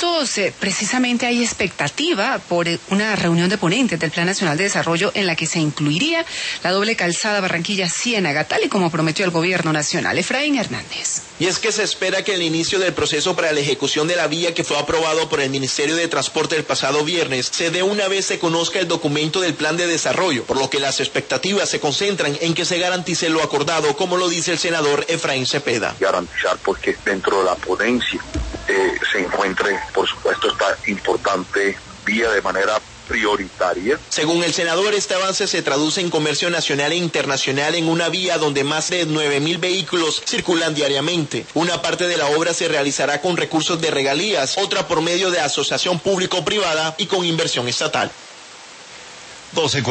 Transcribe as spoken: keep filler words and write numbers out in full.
minutos, eh, precisamente hay expectativa por una reunión de ponentes del Plan Nacional de Desarrollo en la que se incluiría la doble calzada Barranquilla-Ciénaga, tal y como prometió el gobierno nacional. Efraín Hernández. Y es que se espera que el inicio del proceso para la ejecución de la vía que fue aprobado por el Ministerio de Transporte el pasado viernes se dé una vez se conozca el documento del plan de desarrollo, por lo que las expectativas se concentran en que se garantice lo acordado, como lo dice el senador Efraín Cepeda. Garantizar porque dentro de la ponencia eh, se encuentre, por supuesto, esta importante vía de manera prioritaria. Según el senador, este avance se traduce en comercio nacional e internacional en una vía donde más de nueve mil vehículos circulan diariamente. Una parte de la obra se realizará con recursos de regalías, otra por medio de asociación público-privada y con inversión estatal. doce